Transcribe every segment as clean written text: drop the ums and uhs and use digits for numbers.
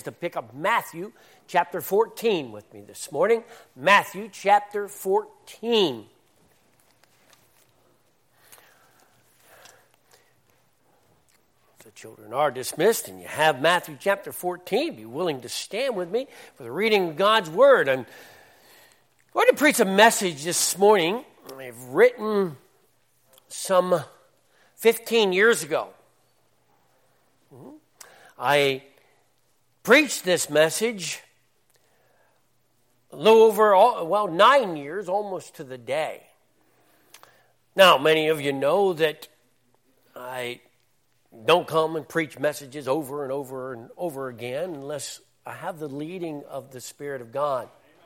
To pick up Matthew chapter 14 with me this morning. Matthew chapter 14. The children are dismissed and you have Matthew chapter 14. Be willing to stand with me for the reading of God's Word. I'm going to preach a message this morning I've written some 15 years ago. I preached this message a little over, 9 years, almost to the day. Now, many of you know that I don't come and preach messages over and over and over again unless I have the leading of the Spirit of God.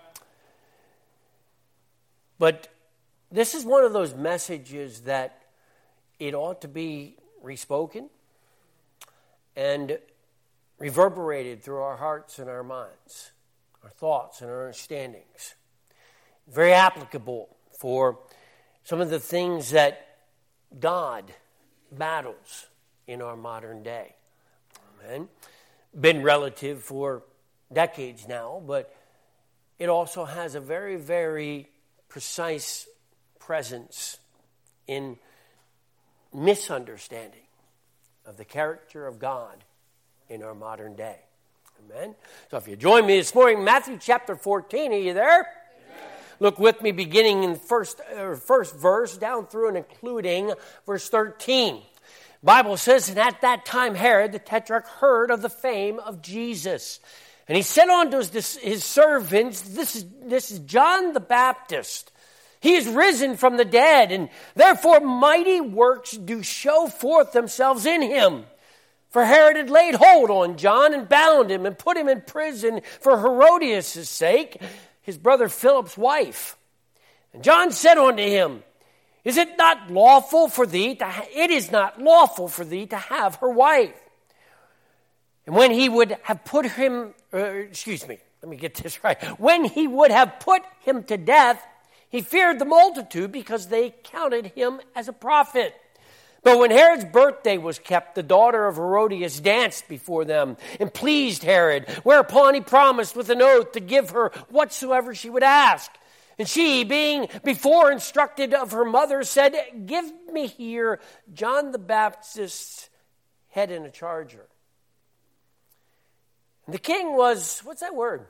But this is one of those messages that it ought to be respoken and reverberated through our hearts and our minds, our thoughts and our understandings. Very applicable for some of the things that God battles in our modern day. Amen. Been relative for decades now, but it also has a very, very precise presence in misunderstanding of the character of God in our modern day. Amen. So if you join me this morning, Matthew chapter 14, are you there? Amen. Look with me beginning in first verse down through and including verse 13. Bible says, and at that time Herod the Tetrarch heard of the fame of Jesus. And he said unto his servants, this is John the Baptist. He is risen from the dead, and therefore mighty works do show forth themselves in him. For Herod had laid hold on John and bound him and put him in prison for Herodias' sake, his brother Philip's wife. And John said unto him, it is not lawful for thee to have her wife. And when he would have put him, When he would have put him to death, he feared the multitude because they counted him as a prophet. But when Herod's birthday was kept, the daughter of Herodias danced before them and pleased Herod, whereupon he promised with an oath to give her whatsoever she would ask. And she, being before instructed of her mother, said, give me here John the Baptist's head in a charger. And the king was, what's that word?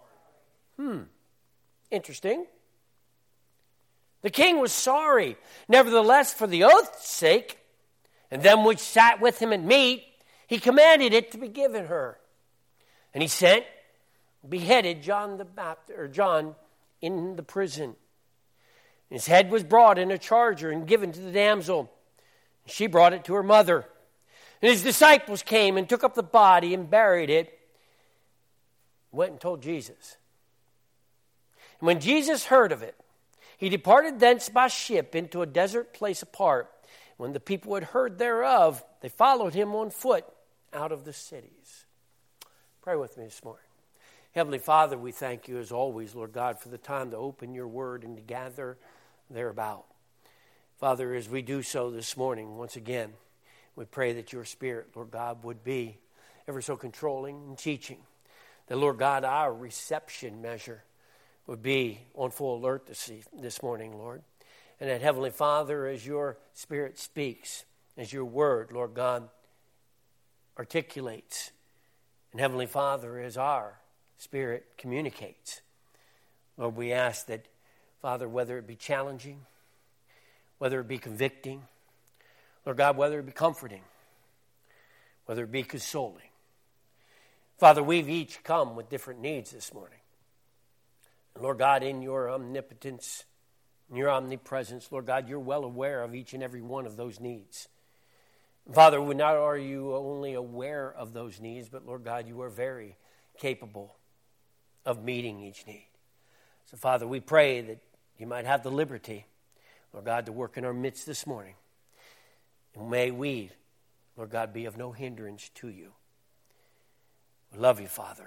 Interesting. The king was sorry. Nevertheless, for the oath's sake, and them which sat with him at meat, he commanded it to be given her. And he sent, beheaded John the Baptist, or John, in the prison. His head was brought in a charger and given to the damsel. She brought it to her mother. And his disciples came and took up the body and buried it. Went and told Jesus. And when Jesus heard of it, he departed thence by ship into a desert place apart. When the people had heard thereof, they followed him on foot out of the cities. Pray with me this morning. Heavenly Father, we thank you as always, Lord God, for the time to open your word and to gather thereabout. Father, as we do so this morning, once again, we pray that your Spirit, Lord God, would be ever so controlling and teaching. That, Lord God, our reception measure would be on full alert this morning, Lord. And that, Heavenly Father, as your Spirit speaks, as your word, Lord God, articulates, and Heavenly Father, as our Spirit communicates, Lord, we ask that, Father, whether it be challenging, whether it be convicting, Lord God, whether it be comforting, whether it be consoling, Father, we've each come with different needs this morning. And Lord God, in your omnipotence, in your omnipresence, Lord God, you're well aware of each and every one of those needs. Father, not are you only aware of those needs, but Lord God, you are very capable of meeting each need. So Father, we pray that you might have the liberty, Lord God, to work in our midst this morning. And may we, Lord God, be of no hindrance to you. We love you, Father.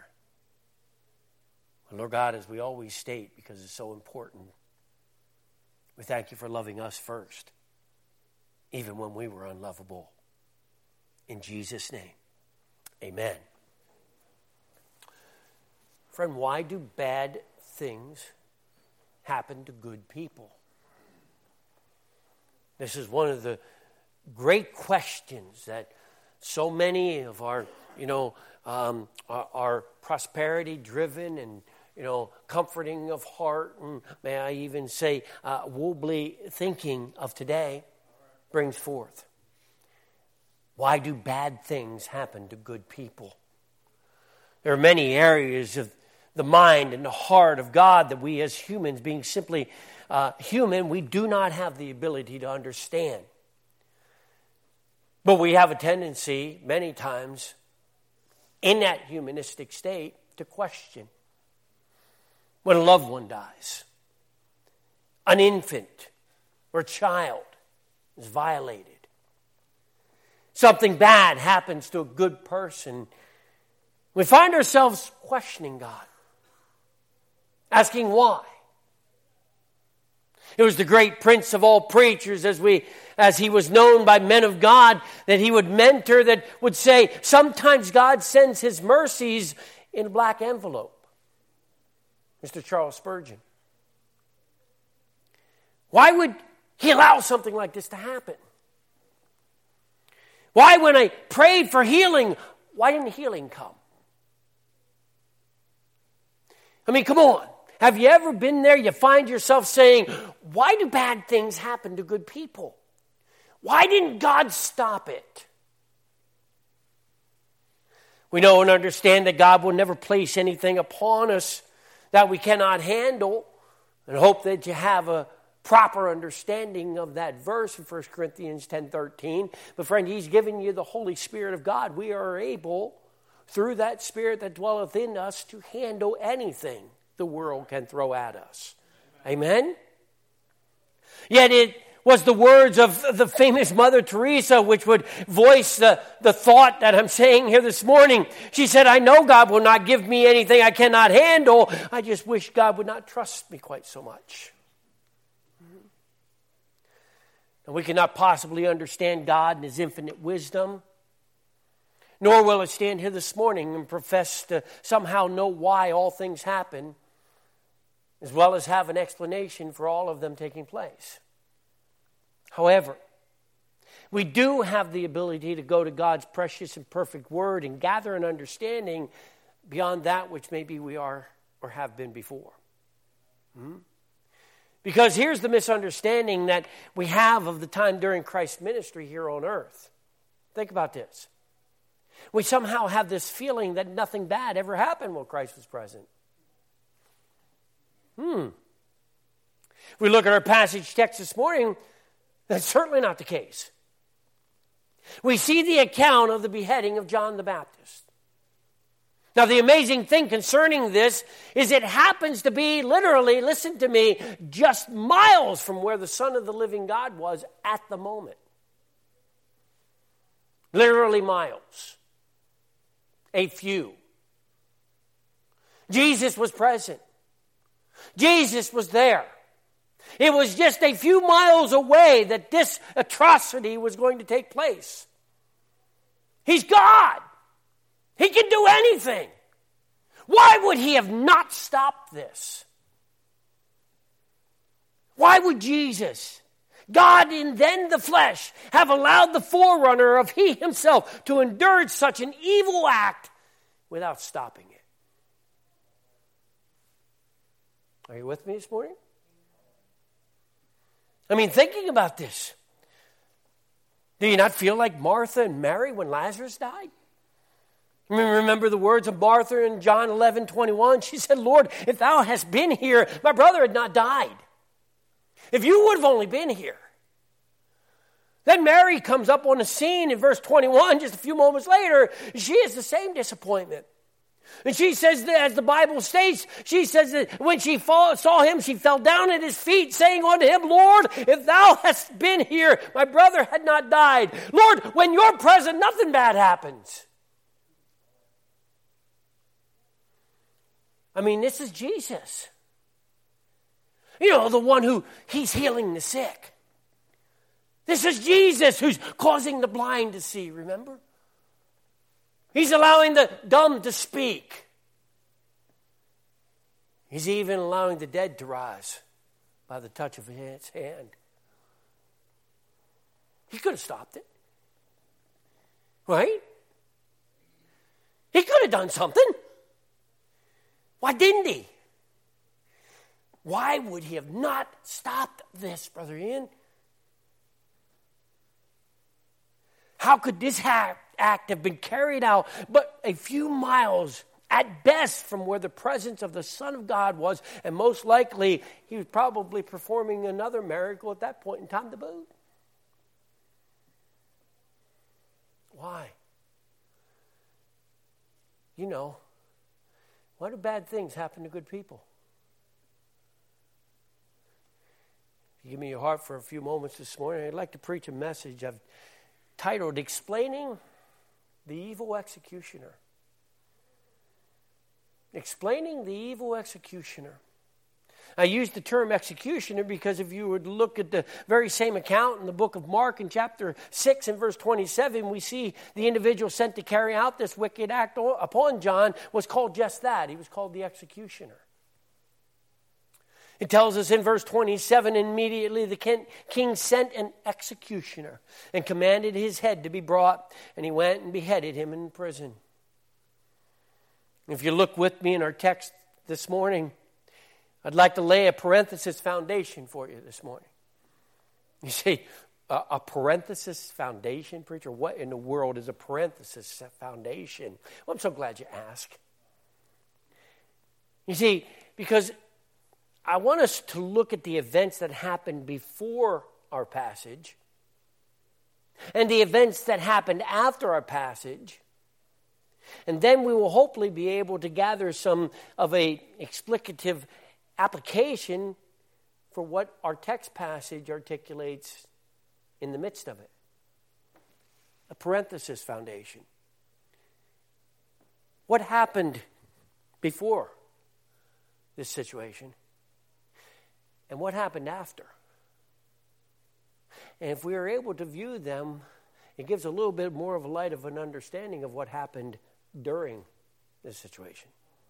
Lord God, as we always state, because it's so important, we thank you for loving us first, even when we were unlovable. In Jesus' name, amen. Friend, why do bad things happen to good people? This is one of the great questions that so many of our, our prosperity-driven and, comforting of heart, and may I even say wobbly thinking of today brings forth. Why do bad things happen to good people? There are many areas of the mind and the heart of God that we as humans, being simply human, we do not have the ability to understand. But we have a tendency, many times, in that humanistic state, to question. When a loved one dies, an infant or a child is violated, something bad happens to a good person, we find ourselves questioning God, asking why. It was the great prince of all preachers, as he was known by men of God, that he would mentor, that would say, sometimes God sends his mercies in a black envelope. Mr. Charles Spurgeon. Why would he allow something like this to happen? Why, when I prayed for healing, why didn't healing come? I mean, come on. Have you ever been there? You find yourself saying, why do bad things happen to good people? Why didn't God stop it? We know and understand that God will never place anything upon us that we cannot handle, and hope that you have a proper understanding of that verse in 1 Corinthians 10:13. But friend, he's given you the Holy Spirit of God. We are able, through that Spirit that dwelleth in us, to handle anything the world can throw at us. Amen? Yet it was the words of the famous Mother Teresa which would voice the thought that I'm saying here this morning. She said, I know God will not give me anything I cannot handle. I just wish God would not trust me quite so much. And we cannot possibly understand God and his infinite wisdom, nor will I stand here this morning and profess to somehow know why all things happen, as well as have an explanation for all of them taking place. However, we do have the ability to go to God's precious and perfect word and gather an understanding beyond that which maybe we are or have been before. Because here's the misunderstanding that we have of the time during Christ's ministry here on earth. Think about this. We somehow have this feeling that nothing bad ever happened while Christ was present. We look at our passage text this morning, that's certainly not the case. We see the account of the beheading of John the Baptist. Now, the amazing thing concerning this is it happens to be literally, listen to me, just miles from where the Son of the living God was at the moment. Literally miles. A few. Jesus was present. Jesus was there. It was just a few miles away that this atrocity was going to take place. He's God. He can do anything. Why would he have not stopped this? Why would Jesus, God in then the flesh, have allowed the forerunner of he himself to endure such an evil act without stopping it? Are you with me this morning? I mean, thinking about this, do you not feel like Martha and Mary when Lazarus died? I mean, remember the words of Martha in John 11:21? She said, Lord, if thou hadst been here, my brother had not died. If you would have only been here. Then Mary comes up on the scene in verse 21, just a few moments later. She has the same disappointment. And she says that, as the Bible states, she says that when she saw him, she fell down at his feet, saying unto him, Lord, if thou hadst been here, my brother had not died. Lord, when you're present, nothing bad happens. I mean, this is Jesus. You know, the one who he's healing the sick. This is Jesus who's causing the blind to see, remember? He's allowing the dumb to speak. He's even allowing the dead to rise by the touch of his hand. He could have stopped it. Right? He could have done something. Why didn't he? Why would he have not stopped this, Brother Ian? How could this act have been carried out but a few miles at best from where the presence of the Son of God was? And most likely, he was probably performing another miracle at that point in time to boot. Why? You know, why do bad things happen to good people? If you give me your heart for a few moments this morning, I'd like to preach a message I've titled, Explaining the Evil Executioner. Explaining the Evil Executioner. I use the term executioner because if you would look at the very same account in the book of Mark in chapter 6 and verse 27, we see the individual sent to carry out this wicked act upon John was called just that. He was called the executioner. It tells us in verse 27, immediately the king sent an executioner and commanded his head to be brought, and he went and beheaded him in prison. If you look with me in our text this morning, I'd like to lay a parenthesis foundation for you this morning. You say, a parenthesis foundation, preacher? What in the world is a parenthesis foundation? Well, I'm so glad you asked. You see, because I want us to look at the events that happened before our passage and the events that happened after our passage. And then we will hopefully be able to gather some of a explicative application for what our text passage articulates in the midst of it. A parenthesis foundation. What happened before this situation? And what happened after? And if we are able to view them, it gives a little bit more of a light of an understanding of what happened during this situation.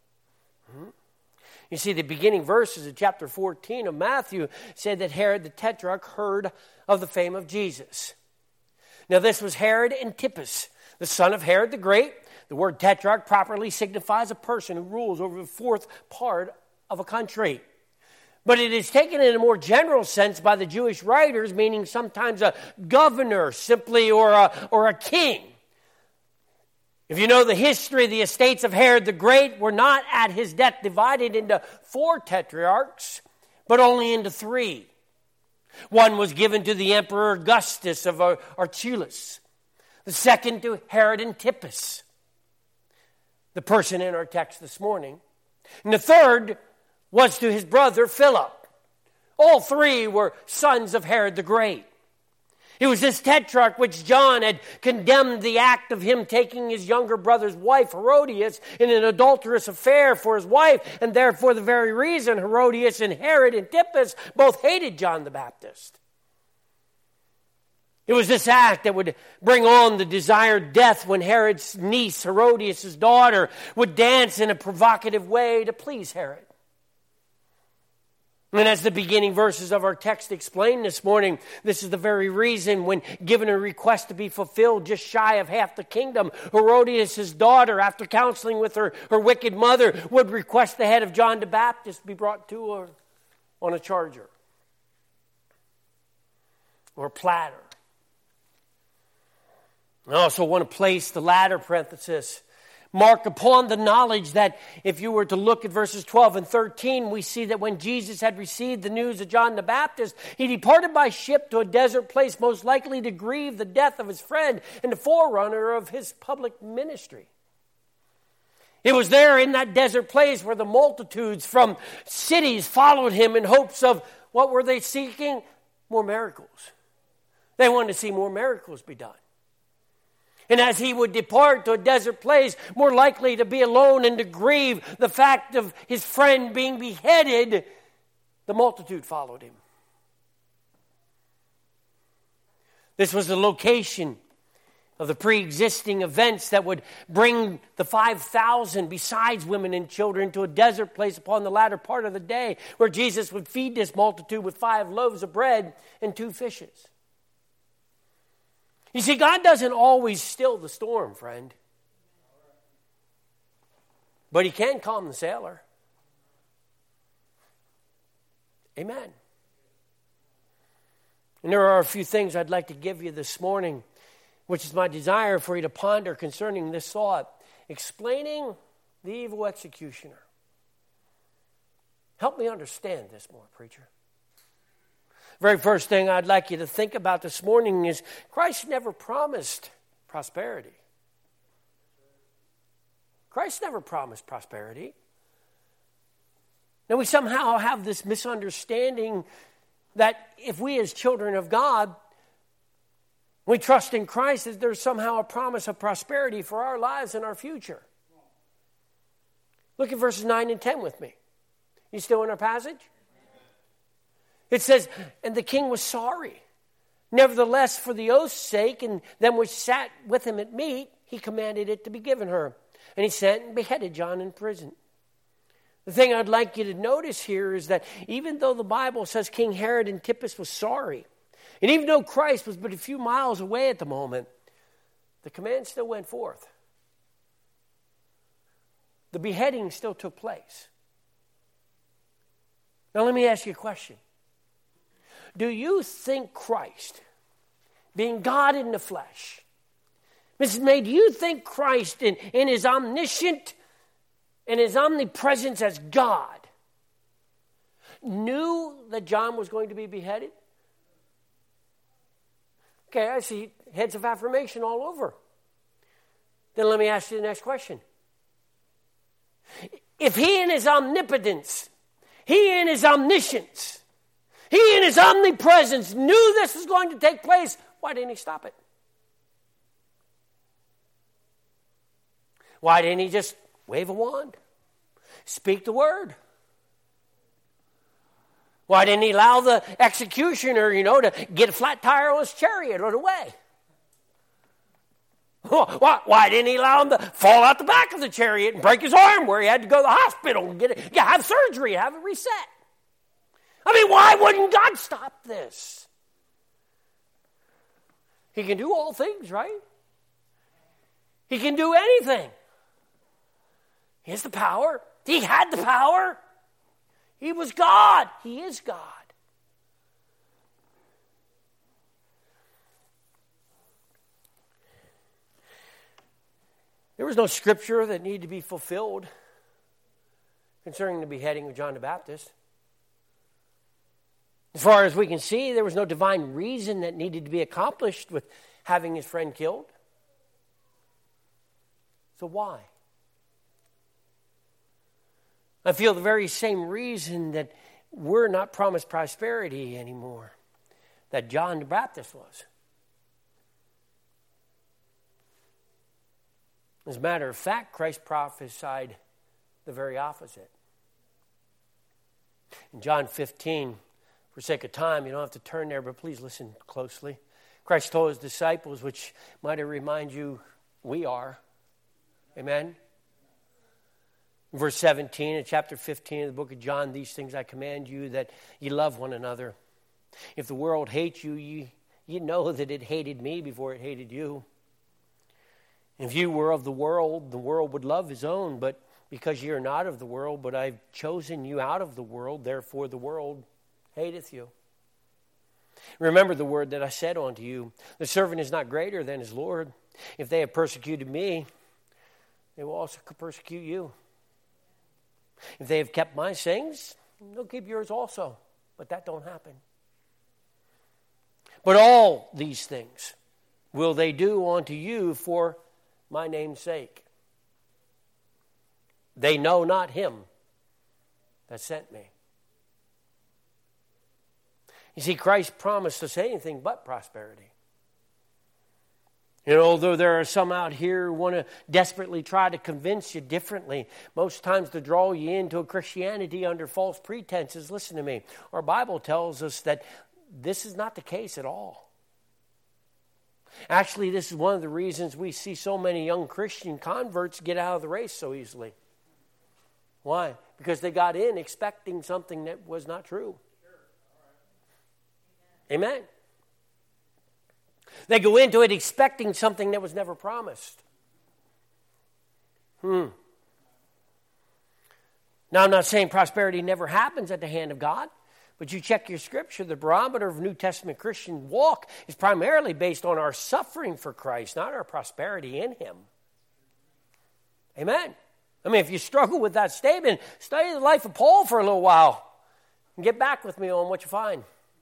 You see, the beginning verses of chapter 14 of Matthew said that Herod the Tetrarch heard of the fame of Jesus. Now this was Herod Antipas, the son of Herod the Great. The word tetrarch properly signifies a person who rules over the fourth part of a country. But it is taken in a more general sense by the Jewish writers, meaning sometimes a governor simply or a king. If you know the history, the estates of Herod the Great were not at his death divided into 4 tetrarchs, but only into 3. One was given to the Emperor Augustus of Archelaus. The second to Herod Antipas, the person in our text this morning. And the third was to his brother Philip. All 3 were sons of Herod the Great. It was this tetrarch which John had condemned the act of him taking his younger brother's wife, Herodias, in an adulterous affair for his wife, and therefore the very reason Herodias and Herod Antipas both hated John the Baptist. It was this act that would bring on the desired death when Herod's niece, Herodias' daughter, would dance in a provocative way to please Herod. And as the beginning verses of our text explain this morning, this is the very reason when given a request to be fulfilled just shy of half the kingdom, Herodias' daughter, after counseling with her wicked mother, would request the head of John the Baptist be brought to her on a charger or a platter. I also want to place the latter parenthesis mark upon the knowledge that if you were to look at verses 12 and 13, we see that when Jesus had received the news of John the Baptist, he departed by ship to a desert place, most likely to grieve the death of his friend and the forerunner of his public ministry. It was there in that desert place where the multitudes from cities followed him in hopes of, what were they seeking? More miracles. They wanted to see more miracles be done. And as he would depart to a desert place, more likely to be alone and to grieve the fact of his friend being beheaded, the multitude followed him. This was the location of the pre-existing events that would bring the 5,000 besides women and children to a desert place upon the latter part of the day where Jesus would feed this multitude with 5 loaves of bread and 2 fishes. You see, God doesn't always still the storm, friend. But He can calm the sailor. Amen. And there are a few things I'd like to give you this morning, which is my desire for you to ponder concerning this thought. Explaining the evil executioner. Help me understand this more, preacher. Very first thing I'd like you to think about this morning is Christ never promised prosperity. Christ never promised prosperity. Now we somehow have this misunderstanding that if we as children of God, we trust in Christ, that there's somehow a promise of prosperity for our lives and our future. Look at verses 9 and 10 with me. You still in our passage? It says, and the king was sorry. Nevertheless, for the oath's sake, and them which sat with him at meat, he commanded it to be given her. And he sent and beheaded John in prison. The thing I'd like you to notice here is that even though the Bible says King Herod Antipas was sorry, and even though Christ was but a few miles away at the moment, the command still went forth. The beheading still took place. Now let me ask you a question. Do you think Christ, being God in the flesh, Mrs. May, do you think Christ in His omniscient and His omnipresence as God knew that John was going to be beheaded? Okay, I see heads of affirmation all over. Then let me ask you the next question. If He in His omnipotence, He in His omniscience, He in His omnipresence knew this was going to take place, why didn't He stop it? Why didn't He just wave a wand? Speak the word? Why didn't He allow the executioner, to get a flat tire on his chariot or away? Why didn't He allow him to fall out the back of the chariot and break his arm where he had to go to the hospital and have surgery, have it reset? I mean, why wouldn't God stop this? He can do all things, right? He can do anything. He has the power. He had the power. He was God. He is God. There was no scripture that needed to be fulfilled concerning the beheading of John the Baptist. As far as we can see, there was no divine reason that needed to be accomplished with having his friend killed. So why? I feel the very same reason that we're not promised prosperity anymore that John the Baptist was. As a matter of fact, Christ prophesied the very opposite. In John 15, for sake of time, you don't have to turn there, but please listen closely. Christ told His disciples, which might remind you we are. Amen? Verse 17 in chapter 15 of the book of John, these things I command you, that you love one another. If the world hates you, you know that it hated me before it hated you. If you were of the world would love his own, but because you are not of the world, but I've chosen you out of the world, therefore the world hateth you. Remember the word that I said unto you, the servant is not greater than his Lord. If they have persecuted me, they will also persecute you. If they have kept my sayings, they'll keep yours also. But that don't happen. But all these things will they do unto you for my name's sake. They know not him that sent me. You see, Christ promised us anything but prosperity. Although there are some out here who want to desperately try to convince you differently, most times to draw you into a Christianity under false pretenses, listen to me. Our Bible tells us that this is not the case at all. Actually, this is one of the reasons we see so many young Christian converts get out of the race so easily. Why? Because they got in expecting something that was not true. Amen. They go into it expecting something that was never promised. Now, I'm not saying prosperity never happens at the hand of God, but you check your scripture, the barometer of New Testament Christian walk is primarily based on our suffering for Christ, not our prosperity in Him. Amen. I mean, if you struggle with that statement, study the life of Paul for a little while and get back with me on what you find.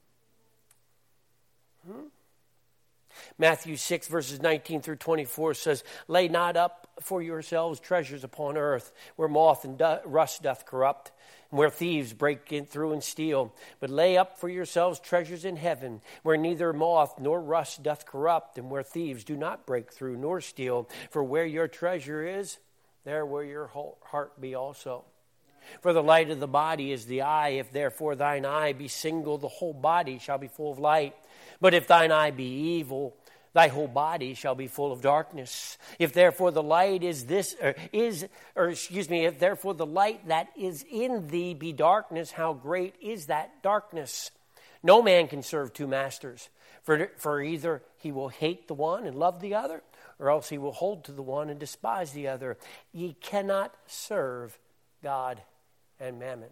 Matthew 6, verses 19 through 24 says, "Lay not up for yourselves treasures upon earth, where moth and rust doth corrupt, and where thieves break in through and steal. But lay up for yourselves treasures in heaven, where neither moth nor rust doth corrupt, and where thieves do not break through nor steal. For where your treasure is, there will your heart be also. For the light of the body is the eye. If therefore thine eye be single, the whole body shall be full of light. But if thine eye be evil, thy whole body shall be full of darkness. If therefore the light if therefore the light that is in thee be darkness, how great is that darkness? No man can serve two masters, for either he will hate the one and love the other, or else he will hold to the one and despise the other. Ye cannot serve God and mammon."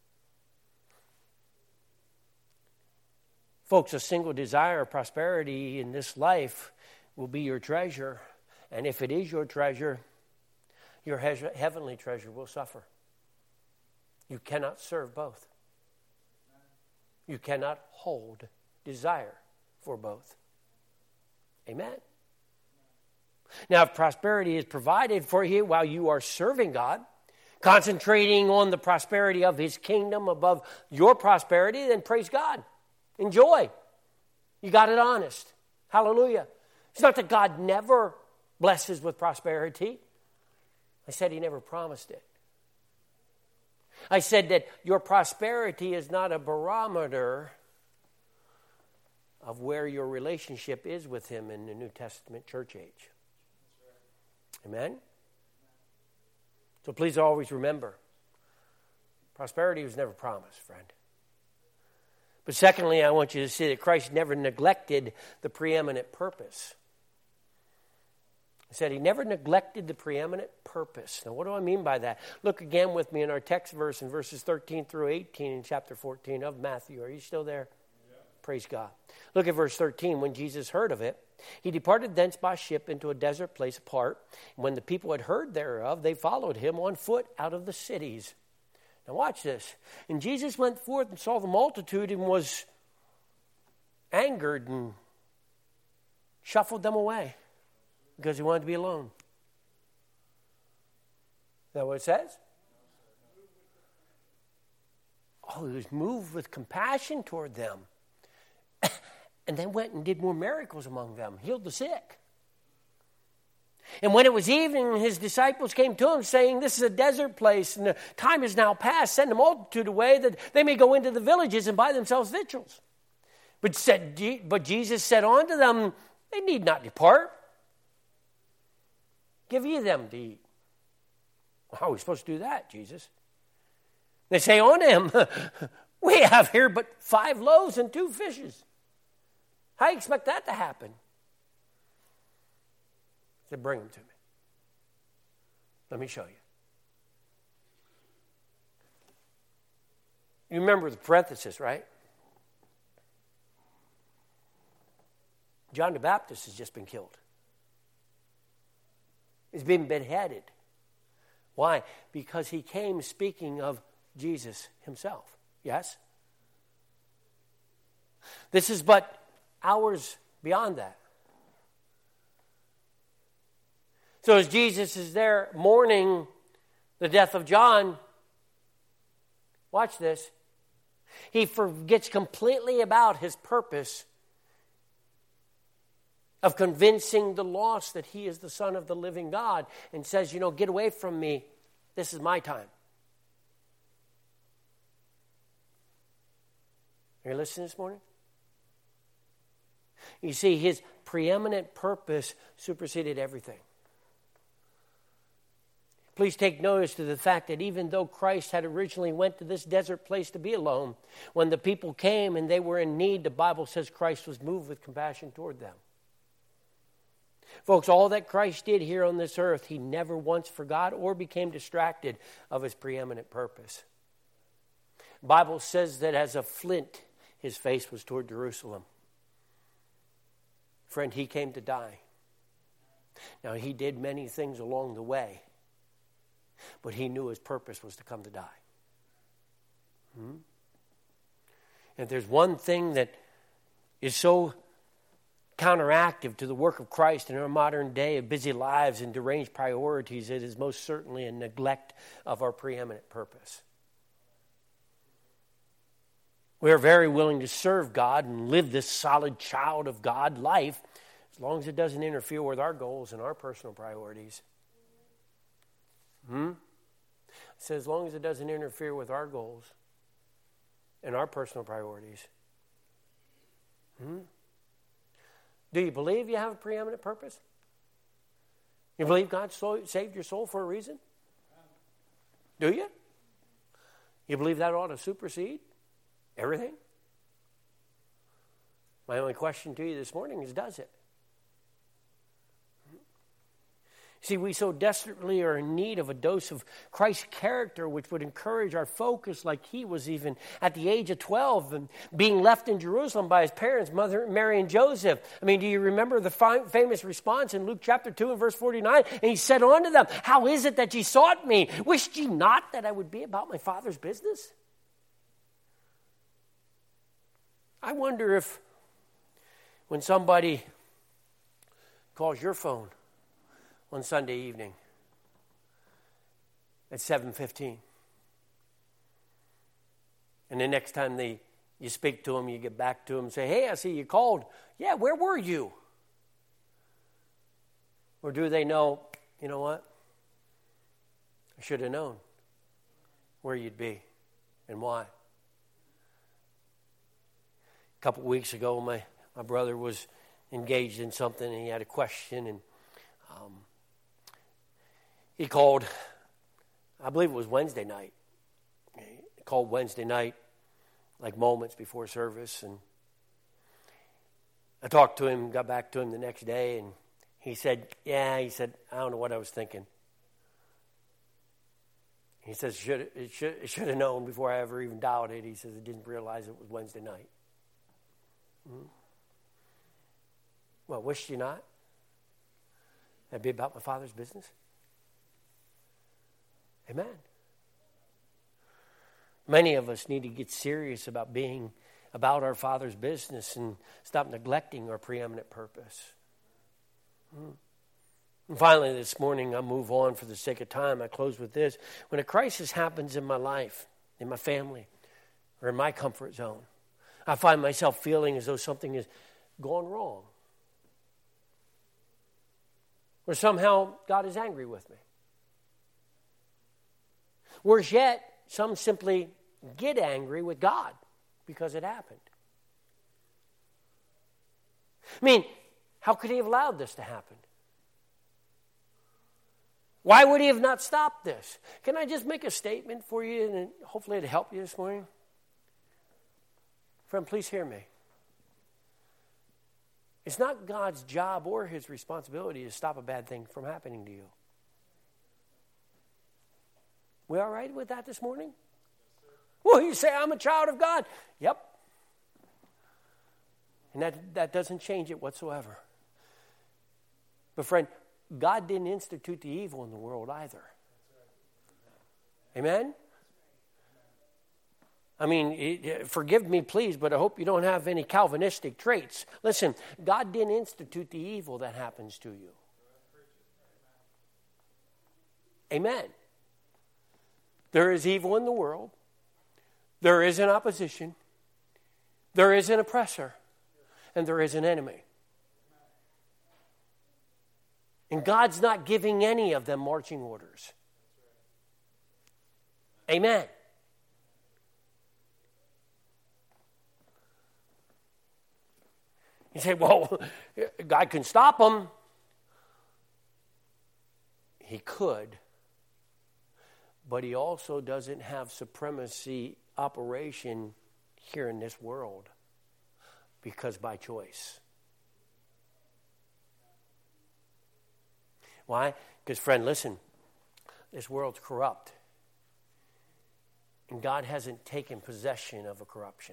Folks, a single desire of prosperity in this life will be your treasure. And if it is your treasure, your heavenly treasure will suffer. You cannot serve both. You cannot hold desire for both. Amen. Now, if prosperity is provided for you while you are serving God, concentrating on the prosperity of His kingdom above your prosperity, then praise God. Enjoy. You got it honest. Hallelujah. It's not that God never blesses with prosperity. I said He never promised it. I said that your prosperity is not a barometer of where your relationship is with Him in the New Testament church age. Amen? So please always remember, prosperity was never promised, friend. But secondly, I want you to see that Christ never neglected the preeminent purpose. I said He never neglected the preeminent purpose. Now, what do I mean by that? Look again with me in our text verse in verses 13 through 18 in chapter 14 of Matthew. Are you still there? Yeah. Praise God. Look at verse 13. When Jesus heard of it, He departed thence by ship into a desert place apart. And when the people had heard thereof, they followed Him on foot out of the cities. Now watch this. And Jesus went forth and saw the multitude and was angered and shuffled them away because He wanted to be alone. Is that what it says? Oh, He was moved with compassion toward them. And then went and did more miracles among them, healed the sick. And when it was evening, His disciples came to Him, saying, "This is a desert place, and the time is now past. Send the multitude away, that they may go into the villages and buy themselves victuals." But Jesus said unto them, "They need not depart. Give ye them to eat." How are we supposed to do that, Jesus? They say unto Him, "We have here but 5 loaves and 2 fishes. How do you expect that to happen?" He said, "Bring them to me. Let me show you." You remember the parenthesis, right? John the Baptist has just been killed. He's been beheaded. Why? Because he came speaking of Jesus Himself. Yes? This is but hours beyond that. So as Jesus is there mourning the death of John, watch this, He forgets completely about His purpose of convincing the lost that He is the Son of the living God, and says, "Get away from me. This is my time." Are you listening this morning? You see, his preeminent purpose superseded everything. Please take notice to the fact that even though Christ had originally went to this desert place to be alone, when the people came and they were in need, the Bible says Christ was moved with compassion toward them. Folks, all that Christ did here on this earth, he never once forgot or became distracted of his preeminent purpose. The Bible says that as a flint, his face was toward Jerusalem. Friend, he came to die. Now, he did many things along the way, but he knew his purpose was to come to die. If there's one thing that is so counteractive to the work of Christ in our modern day of busy lives and deranged priorities, it is most certainly a neglect of our preeminent purpose. We are very willing to serve God and live this solid child of God life as long as it doesn't interfere with our goals and our personal priorities. I said, as long as it doesn't interfere with our goals and our personal priorities. Do you believe you have a preeminent purpose? You believe God saved your soul for a reason? Do you? You believe that ought to supersede everything? My only question to you this morning is, does it? See, we so desperately are in need of a dose of Christ's character, which would encourage our focus like he was even at the age of 12 and being left in Jerusalem by his parents, Mother Mary and Joseph. I mean, do you remember the famous response in Luke chapter 2 and verse 49? And he said unto them, how is it that ye sought me? Wished ye not that I would be about my Father's business? I wonder if when somebody calls your phone on Sunday evening at 7:15, and the next time you speak to them, you get back to them and say, hey, I see you called. Yeah, where were you? Or do they know, you know what? I should have known where you'd be and why. A couple of weeks ago, my brother was engaged in something, and he had a question, and he called, I believe it was Wednesday night. He called Wednesday night, like moments before service, and I talked to him, got back to him the next day, and he said, I don't know what I was thinking. He says, should have known before I ever even dialed it. He says, I didn't realize it was Wednesday night. Well, wished you not? That'd be about my Father's business. Amen. Many of us need to get serious about being about our Father's business and stop neglecting our preeminent purpose. And finally, this morning, I'll move on for the sake of time. I close with this. When a crisis happens in my life, in my family, or in my comfort zone, I find myself feeling as though something has gone wrong. Or somehow God is angry with me. Worse yet, some simply get angry with God because it happened. I mean, how could he have allowed this to happen? Why would he have not stopped this? Can I just make a statement for you, and hopefully it'll help you this morning? Friend, please hear me. It's not God's job or his responsibility to stop a bad thing from happening to you. We all right with that this morning? Well, you say, I'm a child of God. Yep. And that doesn't change it whatsoever. But friend, God didn't institute the evil in the world either. Amen? I mean, forgive me, please, but I hope you don't have any Calvinistic traits. Listen, God didn't institute the evil that happens to you. Amen. There is evil in the world. There is an opposition. There is an oppressor. And there is an enemy. And God's not giving any of them marching orders. Amen. You say, well, God can stop them. He could. But he also doesn't have supremacy operation here in this world. Because by choice. Why? Because, friend, listen. This world's corrupt. And God hasn't taken possession of a corruption.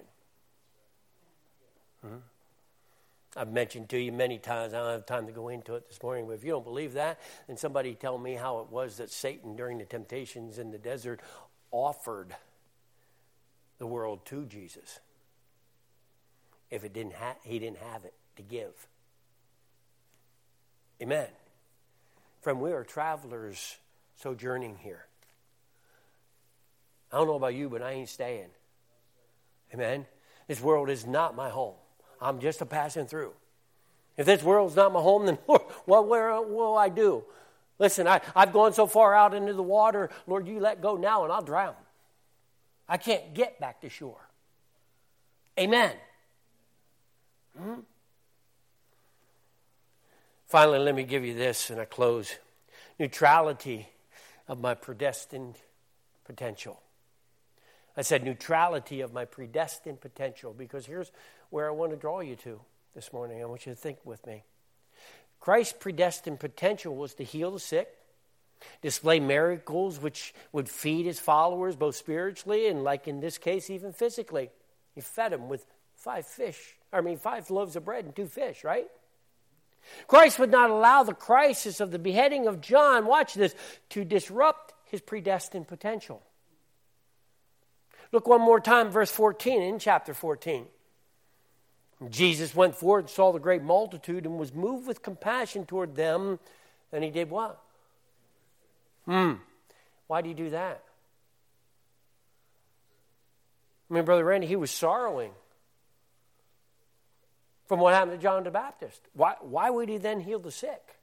I've mentioned to you many times, I don't have time to go into it this morning, but if you don't believe that, then somebody tell me how it was that Satan, during the temptations in the desert, offered the world to Jesus. If he didn't have it to give. Amen. Friend, we are travelers sojourning here. I don't know about you, but I ain't staying. Amen. This world is not my home. I'm just a passing through. If this world's not my home, then Lord, what will I do? Listen, I've gone so far out into the water. Lord, you let go now and I'll drown. I can't get back to shore. Amen. Finally, let me give you this and I close. Neutrality of my predestined potential. I said neutrality of my predestined potential because here's where I want to draw you to this morning. I want you to think with me. Christ's predestined potential was to heal the sick, display miracles which would feed his followers both spiritually and, like in this case, even physically. He fed them with 5 loaves of bread and 2 fish, right? Christ would not allow the crisis of the beheading of John, watch this, to disrupt his predestined potential. Look one more time, verse 14 in chapter 14. Jesus went forward and saw the great multitude and was moved with compassion toward them. And he did what? Why did he do that? Brother Randy, he was sorrowing from what happened to John the Baptist. Why would he then heal the sick?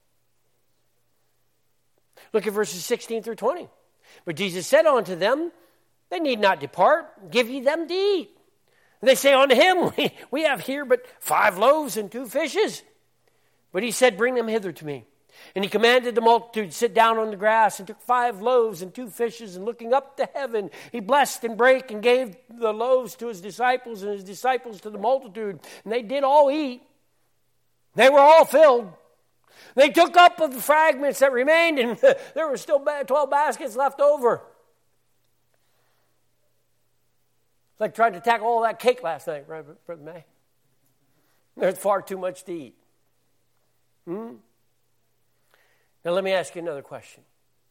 Look at verses 16 through 20. But Jesus said unto them, they need not depart, give ye them to eat. And they say unto him, we have here but 5 loaves and 2 fishes. But he said, bring them hither to me. And he commanded the multitude to sit down on the grass and took 5 loaves and 2 fishes. And looking up to heaven, he blessed and brake and gave the loaves to his disciples and his disciples to the multitude. And they did all eat. They were all filled. They took up of the fragments that remained and there were still 12 baskets left over. It's like trying to tackle all that cake last night, right, Brother May? There's far too much to eat. Now let me ask you another question.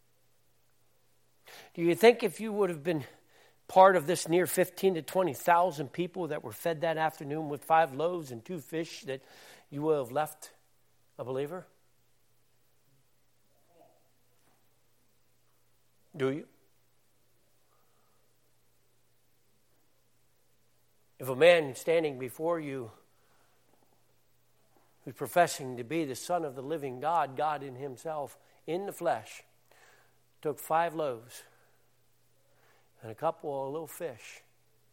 Do you think if you would have been part of this near 15 to 20,000 people that were fed that afternoon with 5 loaves and 2 fish that you would have left a believer? Do you? If a man standing before you who's professing to be the Son of the living God, God in himself, in the flesh, took 5 loaves and a couple of little fish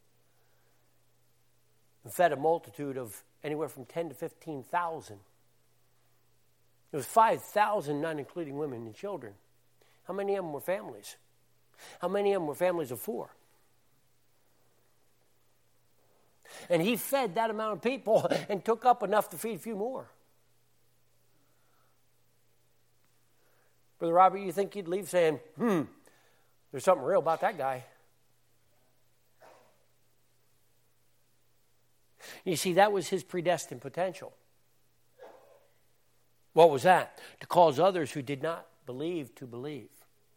and fed a multitude of anywhere from 10 to 15,000. It was 5,000, not including women and children. How many of them were families? How many of them were families of 4? And he fed that amount of people and took up enough to feed a few more. Brother Robert, you think you'd leave saying, there's something real about that guy. You see, that was his predestined potential. What was that? To cause others who did not believe to believe.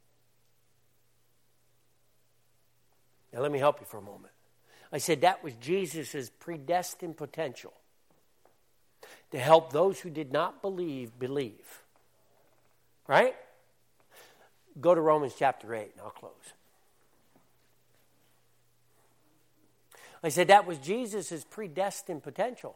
Now let me help you for a moment. I said that was Jesus' predestined potential. To help those who did not believe. Right? Go to Romans chapter 8 and I'll close. I said that was Jesus' predestined potential.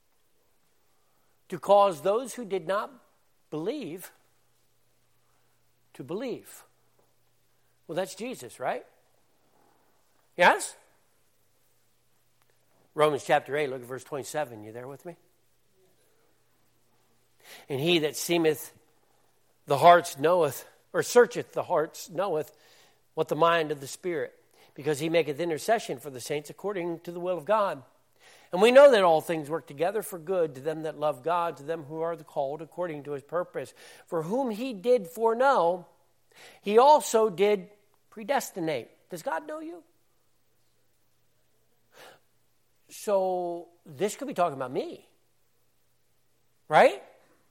To cause those who did not believe to believe. Well, that's Jesus, right? Yes? Romans chapter 8, look at verse 27. You there with me? And he that seemeth the hearts knoweth, or searcheth the hearts knoweth what the mind of the Spirit, because he maketh intercession for the saints according to the will of God. And we know that all things work together for good to them that love God, to them who are the called according to his purpose. For whom he did foreknow, he also did predestinate. Does God know you? So this could be talking about me. Right?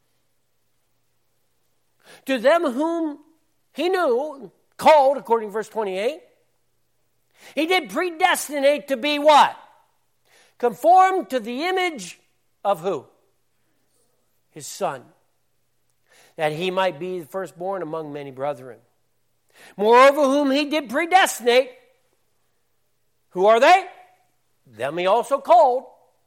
To them whom he knew, called, according to verse 28, he did predestinate to be what? Conformed to the image of who? His Son, that he might be the firstborn among many brethren. Moreover, whom he did predestinate, who are they? Them he also called.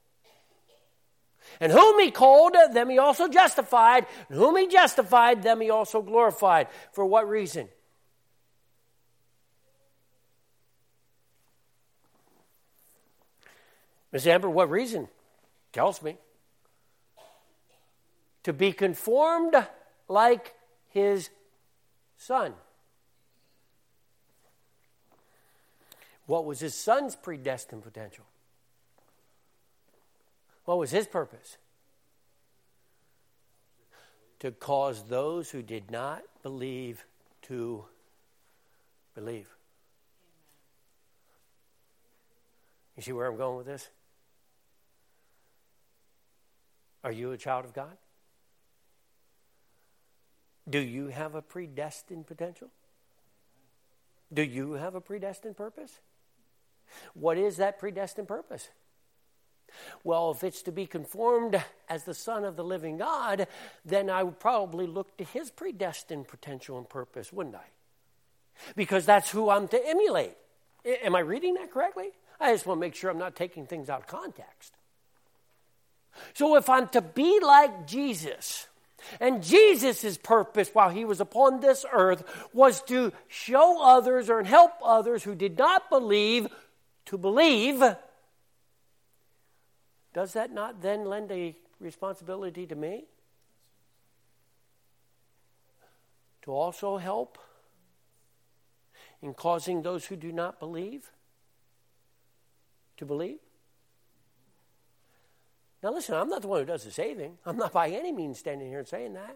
And whom he called, them he also justified. And whom he justified, them he also glorified. For what reason? Miss Amber, what reason? Tells me. To be conformed like his Son. What was his Son's predestined potential? What was his purpose? To cause those who did not believe to believe. You see where I'm going with this? Are you a child of God? Do you have a predestined potential? Do you have a predestined purpose? What is that predestined purpose? Well, if it's to be conformed as the Son of the living God, then I would probably look to his predestined potential and purpose, wouldn't I? Because that's who I'm to emulate. Am I reading that correctly? I just want to make sure I'm not taking things out of context. So if I'm to be like Jesus, and Jesus' purpose while he was upon this earth was to show others or help others who did not believe to believe, does that not then lend a responsibility to me? To also help in causing those who do not believe to believe? Now listen, I'm not the one who does the saving. I'm not by any means standing here and saying that.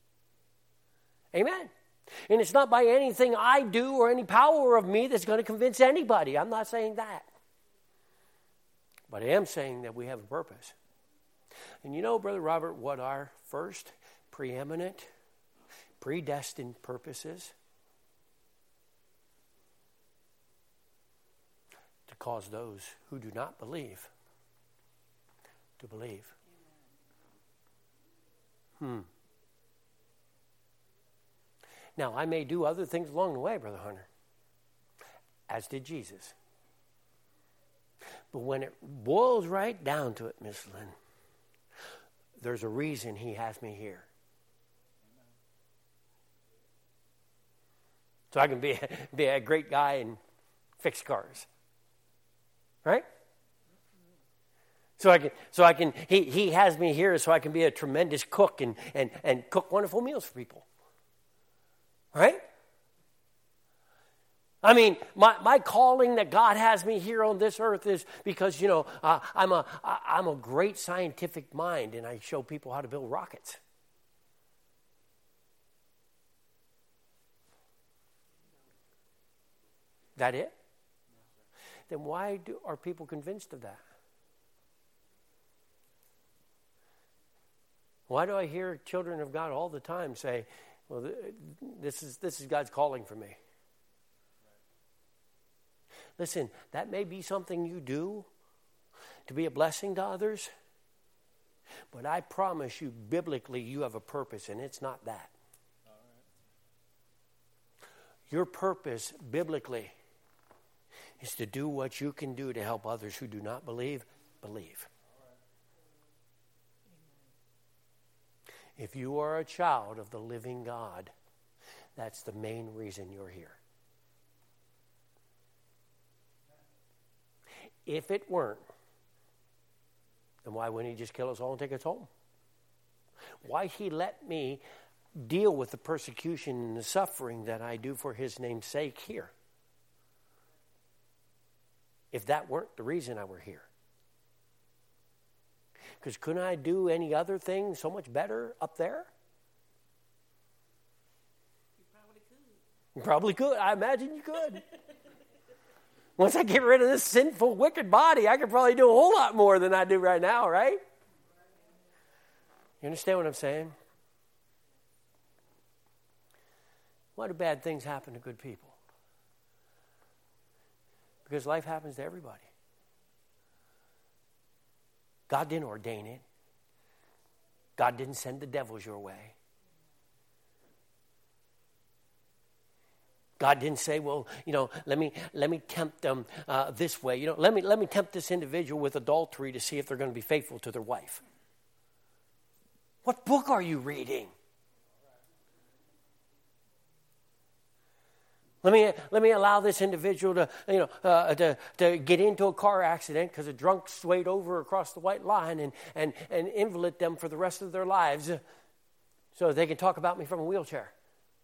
Amen. And it's not by anything I do or any power of me that's going to convince anybody. I'm not saying that. But I am saying that we have a purpose. And you know, Brother Robert, what our first preeminent, predestined purpose is? To cause those who do not believe to believe. Now, I may do other things along the way, Brother Hunter, as did Jesus. But when it boils right down to it, Miss Lynn, there's a reason he has me here. So I can be a great guy and fix cars. Right? He has me here so I can be a tremendous cook and cook wonderful meals for people. Right? I mean, my calling that God has me here on this earth is because, I'm a great scientific mind and I show people how to build rockets. That it? Then why are people convinced of that? Why do I hear children of God all the time say, well, this is God's calling for me? Listen, that may be something you do to be a blessing to others, but I promise you, biblically, you have a purpose, and it's not that. Your purpose, biblically, is to do what you can do to help others who do not believe. If you are a child of the living God, that's the main reason you're here. If it weren't, then why wouldn't he just kill us all and take us home? why he let me deal with the persecution and the suffering that I do for his name's sake here. If that weren't the reason I were here. Because couldn't I do any other thing so much better up there? You probably could. You probably could. I imagine you could. Once I get rid of this sinful, wicked body, I could probably do a whole lot more than I do right now, right? You understand what I'm saying? Why do bad things happen to good people? Because life happens to everybody. God didn't ordain it. God didn't send the devils your way. God didn't say, well, let me tempt them this way. Let me tempt this individual with adultery to see if they're going to be faithful to their wife. What book are you reading? Let me allow this individual to get into a car accident because a drunk swayed over across the white line and invalid them for the rest of their lives so they can talk about me from a wheelchair.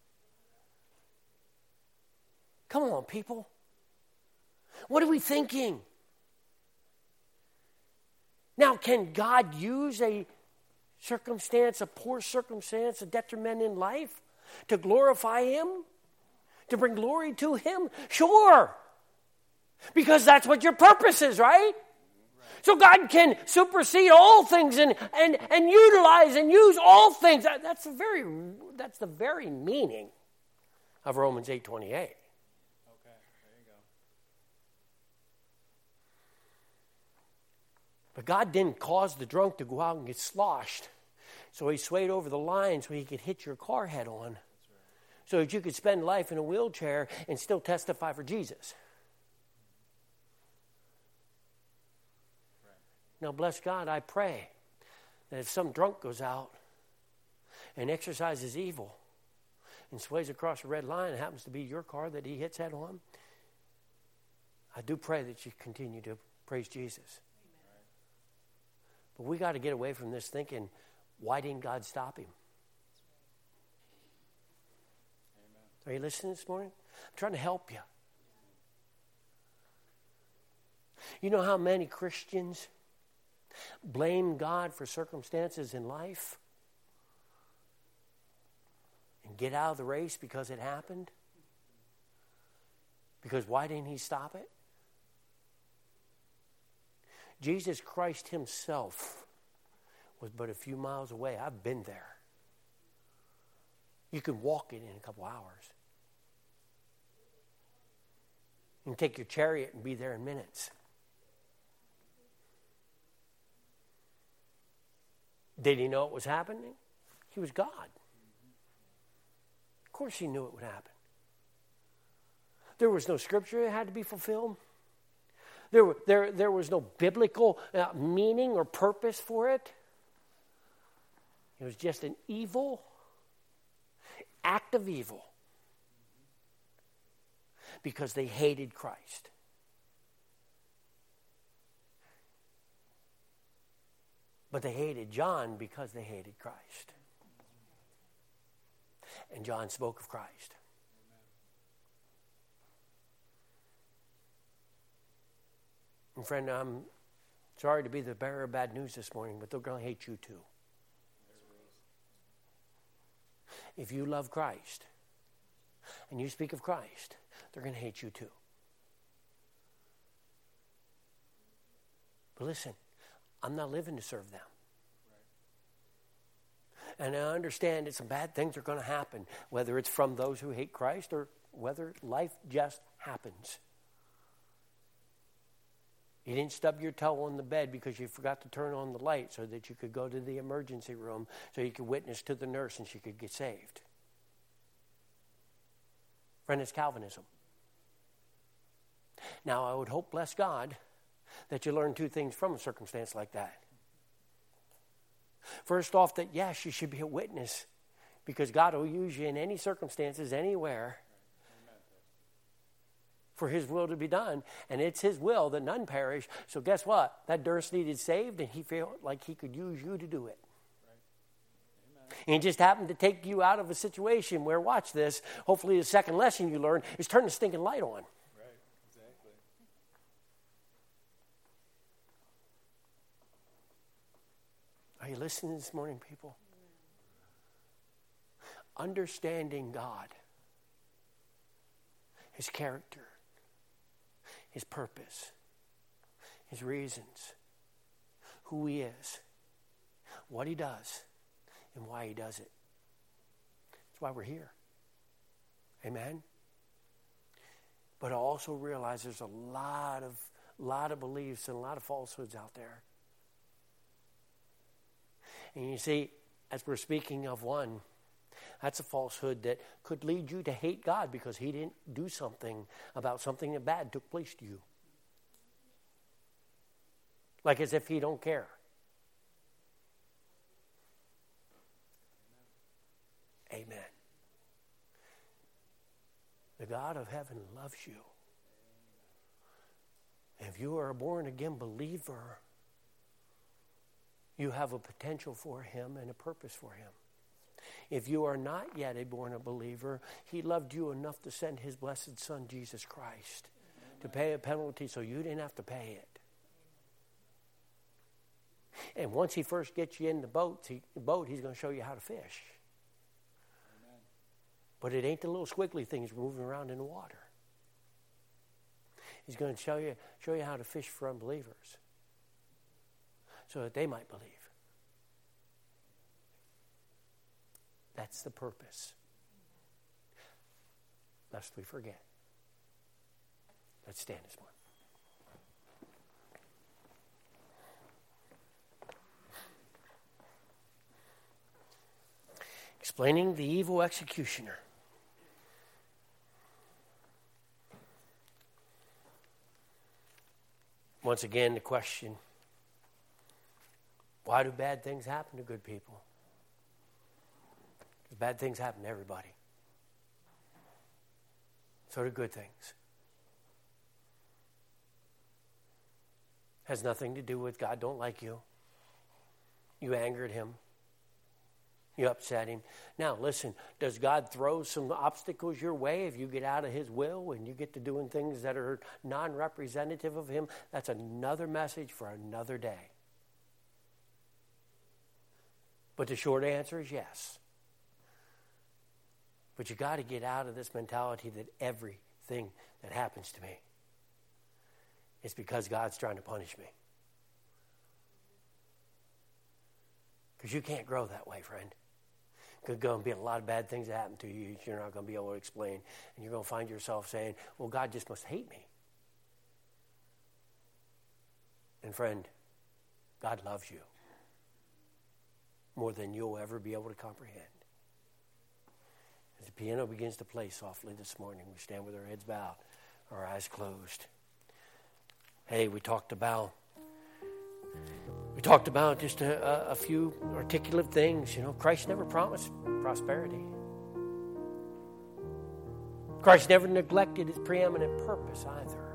Come on, people. What are we thinking? Now, can God use a circumstance, a poor circumstance, a detriment in life to glorify him? To bring glory to him? Sure. Because that's what your purpose is, right? So God can supersede all things and utilize and use all things. That's the very meaning of Romans 8:28. Okay, there you go. But God didn't cause the drunk to go out and get sloshed. So he swayed over the line so he could hit your car head on. So that you could spend life in a wheelchair and still testify for Jesus. Right. Now, bless God, I pray that if some drunk goes out and exercises evil and sways across a red line, it happens to be your car that he hits head on, I do pray that you continue to praise Jesus. Amen. But we got to get away from this thinking, why didn't God stop him? Are you listening this morning? I'm trying to help you. You know how many Christians blame God for circumstances in life and get out of the race because it happened? Because why didn't he stop it? Jesus Christ himself was but a few miles away. I've been there. You can walk it in a couple hours. You can take your chariot and be there in minutes. Did he know it was happening? He was God. Of course he knew it would happen. There was no scripture that had to be fulfilled. There was no biblical meaning or purpose for it. It was just an evil act of evil. Because they hated Christ. But they hated John because they hated Christ. And John spoke of Christ. And friend, I'm sorry to be the bearer of bad news this morning, but they're going to hate you too. If you love Christ and you speak of Christ, they're going to hate you too. But listen, I'm not living to serve them. Right. And I understand that some bad things are going to happen, whether it's from those who hate Christ or whether life just happens. You didn't stub your toe on the bed because you forgot to turn on the light so that you could go to the emergency room so you could witness to the nurse and she could get saved. Friend, it's Calvinism. Now, I would hope, bless God, that you learn two things from a circumstance like that. First off, that yes, you should be a witness because God will use you in any circumstances, anywhere, for his will to be done. And it's his will that none perish. So guess what? That nurse needed saved and he felt like he could use you to do it. And he just happened to take you out of a situation where, watch this, hopefully the second lesson you learn is turn the stinking light on. Right, exactly. Are you listening this morning, people? Understanding God, His character, His purpose, His reasons, who He is, what He does, and why He does it. That's why we're here. Amen? But I also realize there's a lot of beliefs and a lot of falsehoods out there. And you see, as we're speaking of one, that's a falsehood that could lead you to hate God because He didn't do something about something that bad took place to you. Like as if He don't care. Amen. The God of heaven loves you. If you are a born-again believer, you have a potential for Him and a purpose for Him. If you are not yet a born-again believer, He loved you enough to send His blessed Son, Jesus Christ, to pay a penalty so you didn't have to pay it. And once He first gets you in the boat, He's going to show you how to fish. But it ain't the little squiggly things moving around in the water. He's going to show you how to fish for unbelievers so that they might believe. That's the purpose. Lest we forget. Let's stand this morning. Explaining the evil executioner. Once again, the question, why do bad things happen to good people? Because bad things happen to everybody. So do good things. Has nothing to do with God don't like you. You angered Him. You upset Him. Now, listen, does God throw some obstacles your way if you get out of His will and you get to doing things that are non-representative of Him? That's another message for another day. But the short answer is yes. But you got to get out of this mentality that everything that happens to me is because God's trying to punish me. Because you can't grow that way, friend. There's going to be a lot of bad things that happen to you that you're not going to be able to explain. And you're going to find yourself saying, well, God just must hate me. And friend, God loves you more than you'll ever be able to comprehend. As the piano begins to play softly this morning, we stand with our heads bowed, our eyes closed. Hey, we talked about just a few articulate things. You know, Christ never promised prosperity. Christ never neglected His preeminent purpose either.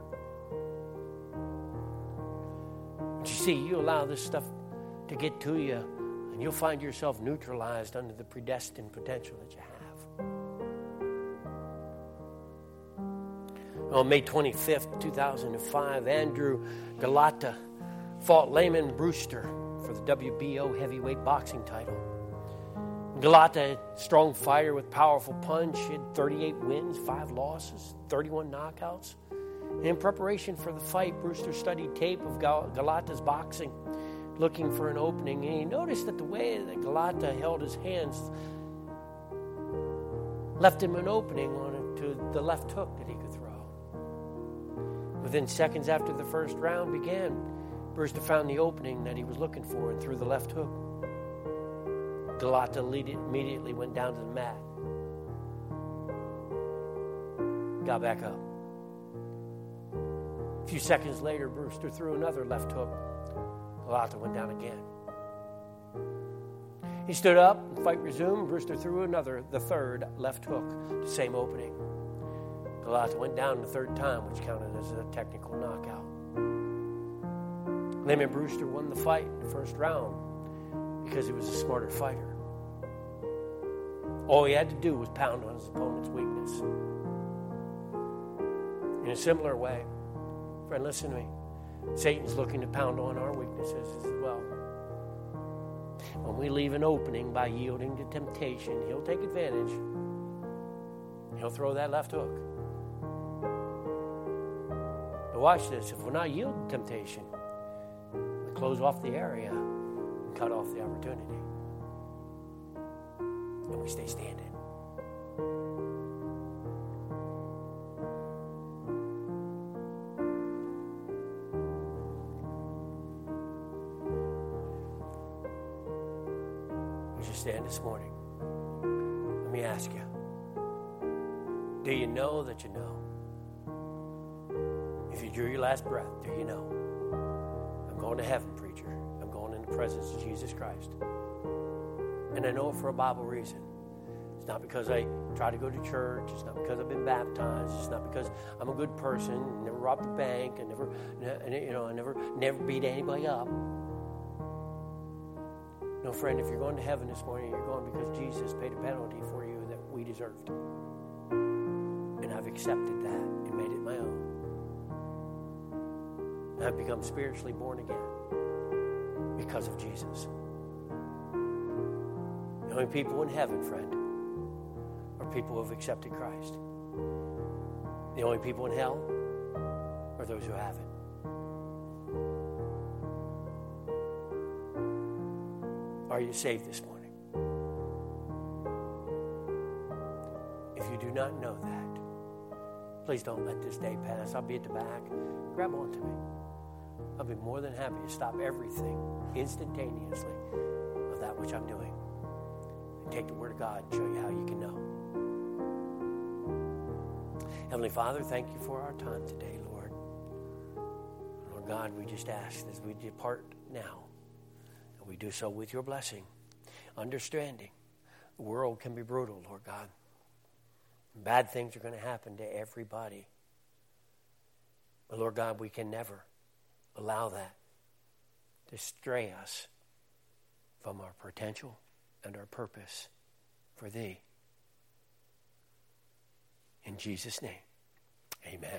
But you see, you allow this stuff to get to you, and you'll find yourself neutralized under the predestined potential that you have. On May 25th, 2005, Andrew Galata fought Layman Brewster for the WBO heavyweight boxing title. Galata, strong fighter with powerful punch, had 38 wins, 5 losses, 31 knockouts. And in preparation for the fight, Brewster studied tape of Galata's boxing, looking for an opening. And he noticed that the way that Galata held his hands left him an opening to the left hook that he could throw. Within seconds after the first round began, Brewster found the opening that he was looking for and threw the left hook. Galata immediately went down to the mat. Got back up. A few seconds later, Brewster threw another left hook. Galata went down again. He stood up, and the fight resumed. Brewster threw the third left hook, the same opening. Galata went down the third time, which counted as a technical knockout. Layman Brewster won the fight in the first round because he was a smarter fighter. All he had to do was pound on his opponent's weakness. In a similar way, friend, listen to me. Satan's looking to pound on our weaknesses as well. When we leave an opening by yielding to temptation, he'll take advantage. He'll throw that left hook. But watch this. If we're not yielding to temptation, we close off the area and cut off the opportunity. And we stay standing. Would you stand this morning? Let me ask you. Do you know that you know? If you drew your last breath, do you know? I'm going to heaven, preacher. I'm going in the presence of Jesus Christ. And I know it for a Bible reason. It's not because I try to go to church. It's not because I've been baptized. It's not because I'm a good person. Never robbed the bank. I never beat anybody up. No, friend, if you're going to heaven this morning, you're going because Jesus paid a penalty for you that we deserved. And I've accepted that and made it my own. And I've become spiritually born again because of Jesus. The only people in heaven, friend, are people who have accepted Christ. The only people in hell are those who haven't. Are you saved this morning? If you do not know that, please don't let this day pass. I'll be at the back. Grab onto me. I'll be more than happy to stop everything instantaneously of that which I'm doing and take the Word of God and show you how you can know. Heavenly Father, thank you for our time today, Lord. Lord God, we just ask as we depart now, that we do so with your blessing, understanding the world can be brutal, Lord God. Bad things are going to happen to everybody. But Lord God, we can never allow that to stray us from our potential and our purpose for Thee. In Jesus' name, amen.